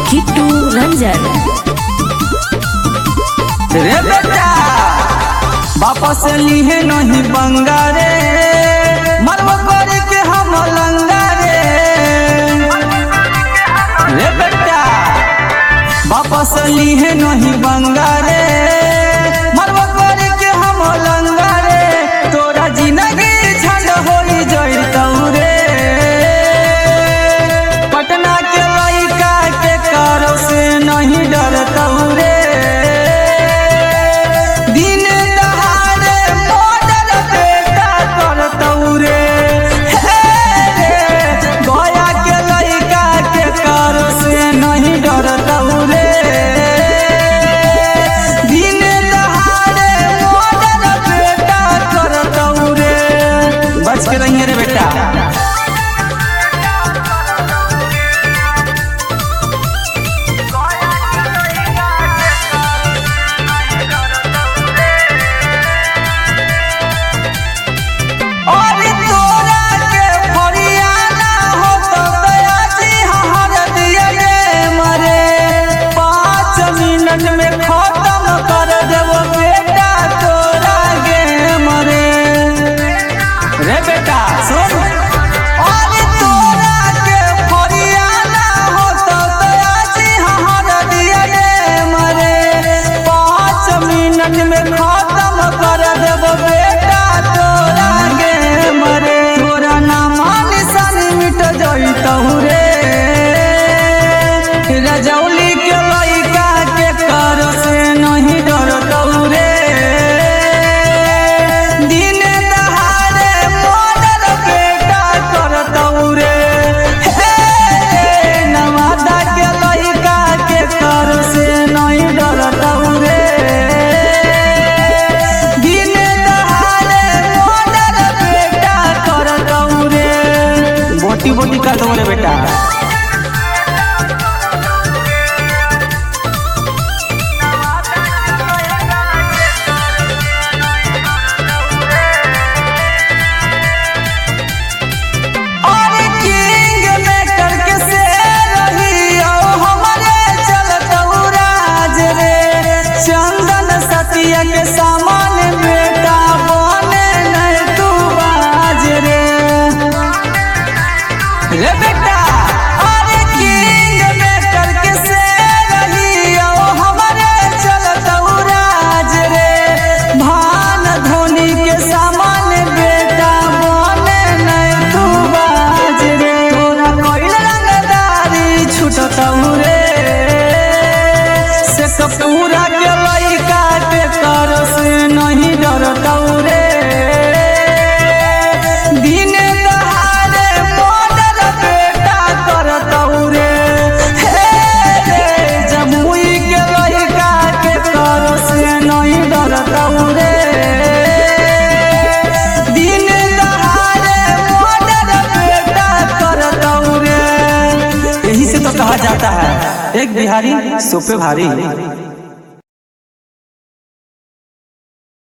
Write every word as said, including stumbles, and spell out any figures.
किट्टू रंजन। रे बेटा वापस लीहे नहीं बंगारे मरव करे के हम लंगारे। रे बेटा वापस लीहे नहीं बंगारे मरव करे के हम लंगारे। तोरा जिंदगी झंड होई जइतौ रे पटना के लइका के करो से नहीं डरतौ रे। बच के रहिए रे बेटा। और तोरा के फरियाना हो तो दया जी हर दिए रे मरे। पाँच मिनट में खत्म कर देबो बेटा तोरा गे मरे। रे बेटा सुन और तोरा के फरियाना हो तो दया जी हर दिए रे मरे। पाँच मिनट में खत्म कर देबो बेटा तोरा गे मरे। तोरा नाम निशान मिट जइतौ रे रजौली के लइका के कर से नहीं डरतौ रे। दिन दहाड़े मर्डर बेटा करतौ रे। नवादा के लइका के कर से नहीं डरतौ रे। दिन दहाड़े मर्डर बेटा करतौ रे। बोटी बोटी करतौ रे बेटा। के सामान बेटा बने नहीं तू बाज रे। रे बेटा अरे किंग मेकर के से रही हमारे चलतौ राज रे। भान धोनी के सामान बेटा बने नहीं तू बाज रे। तोरा कोई रंगदारी छुटतौ रे से कपूरा के लइका के कर से नहीं डरतौ रे। दिन दहाड़े मर्डर बेटा करतौ रे। जमुई के लइका के कर से नहीं डरतौ रे। दिन दहाड़े मर्डर बेटा करतौ रे। यही से तो कहा जाता है एक बिहारी सौ पे भारी।